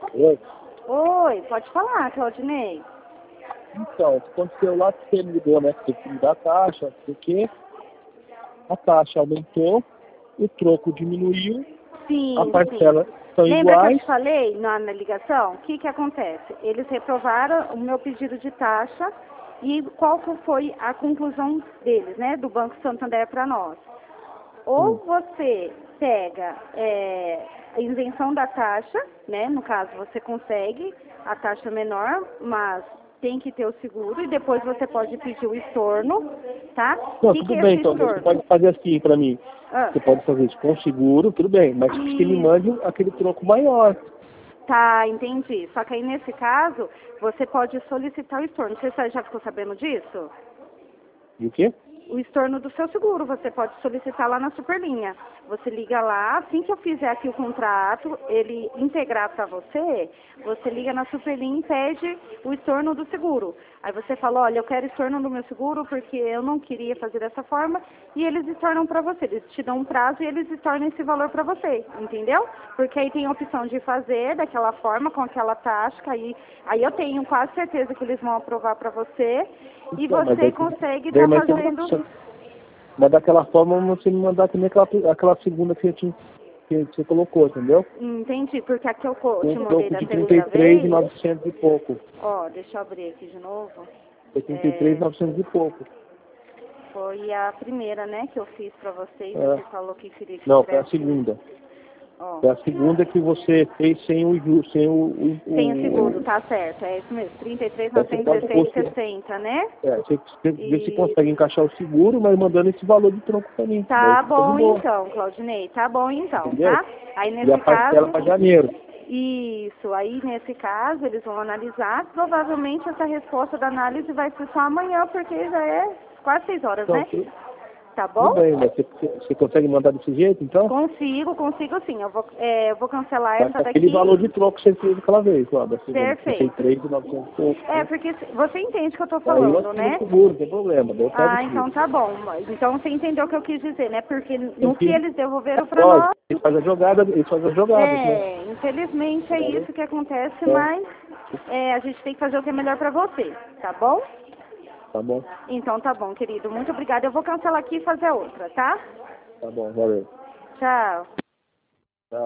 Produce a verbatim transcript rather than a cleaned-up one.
Oi. Oi, pode falar, Claudinei. Então, aconteceu lá que você me ligou, né? Que você me dá a taxa, porque a taxa aumentou, o troco diminuiu, a Sim, sim. parcela são Lembra que eu iguais. te falei na, na ligação? O que que acontece? Eles reprovaram o meu pedido de taxa e qual que foi a conclusão deles, né? Do Banco Santander para nós. Ou Hum. você pega é, a isenção da taxa, né? No caso, você consegue a taxa menor, mas tem que ter o seguro e depois você pode pedir o estorno, tá? O Não, que que tudo é bem, esse então, você estorno? pode fazer assim para mim. Ah, Você pode fazer isso com seguro, tudo bem, mas que você me isso. mande aquele troco maior. Tá, entendi. Só que aí nesse caso, você pode solicitar o estorno. Você já ficou sabendo disso? E o quê? O estorno do seu seguro, você pode solicitar lá na Superlinha. Você liga lá, assim que eu fizer aqui o contrato, ele integrar para você, você liga na Superlinha e pede o estorno do seguro. Aí você fala, olha, eu quero estorno do meu seguro porque eu não queria fazer dessa forma, e eles estornam para você. Eles te dão um prazo e eles estornam esse valor para você, entendeu? Porque aí tem a opção de fazer daquela forma, com aquela taxa, que aí, aí eu tenho quase certeza que eles vão aprovar para você, e Então, mas você aí, consegue daí, estar mas, fazendo... você, mas daquela forma você me mandar também aquela, aquela segunda que, eu tinha, que você colocou, entendeu? Entendi, porque aqui eu co- Com te um mandei troco da de trinta e segunda três mil e vez. novecentos e pouco. Ó, deixa eu abrir aqui de novo. Foi trinta e três É, mil e novecentos e pouco. foi a primeira, né, que eu fiz pra vocês. É. Você falou que queria que Não, foi a tivesse... segunda. Ó, Foi a segunda que você fez sem o ju- sem o, o, sem o o, seguro, o tá certo. É isso mesmo, trinta e três, aí você novecentos e pode pôr, dezesseis, sessenta, né? é, você, você vê se E consegue encaixar o seguro, mas mandando esse valor de troco pra mim. Daí tá fica de bom boa, então, Claudinei, tá bom então, entendeu? tá? Aí E a nesse parcela caso... para janeiro. Isso, aí nesse caso eles vão analisar, provavelmente essa resposta da análise vai ser só amanhã, porque já é quase seis horas, Então, né? tudo, Tá tudo bom? bem, mas você, você consegue mandar desse jeito, então? Consigo, consigo sim. Eu vou, é, eu vou cancelar Tá essa com aquele daqui. valor de troco que você fez aquela vez, lá, da segunda, trinta e Perfeito. três mil e novecentos e pouco. É, Né? porque se- você entende o que eu tô Aí eu falando, assino o né? seguro, não tem problema, daí eu pego o Ah, seguro. então tá bom. Mas- Então você entendeu o que eu quis dizer, né? Porque Tem no que que, eles devolveram pra lógico, nós, eles fazem a jogada, eles fazem as jogadas, né? é, infelizmente é Claro. isso que acontece, É, mas é, a gente tem que fazer o que é melhor pra você, tá bom? tá bom, Então tá bom, querido. Muito obrigada. Eu vou cancelar aqui e fazer a outra, tá? tá bom, valeu. Tchau.